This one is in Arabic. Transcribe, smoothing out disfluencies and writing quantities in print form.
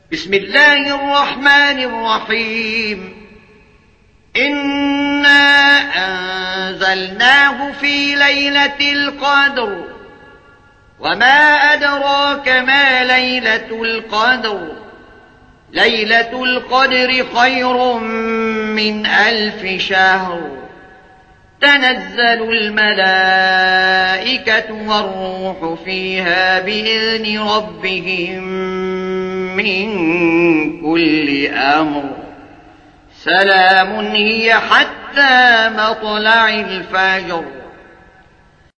بسم الله الرحمن الرحيم. إنا أنزلناه في ليلة القدر، وما أدراك ما ليلة القدر. ليلة القدر خير من 1000 شهر. تنزل الملائكة والروح فيها بإذن ربهم من كل أمر. سلام هي حتى مطلع الفجر.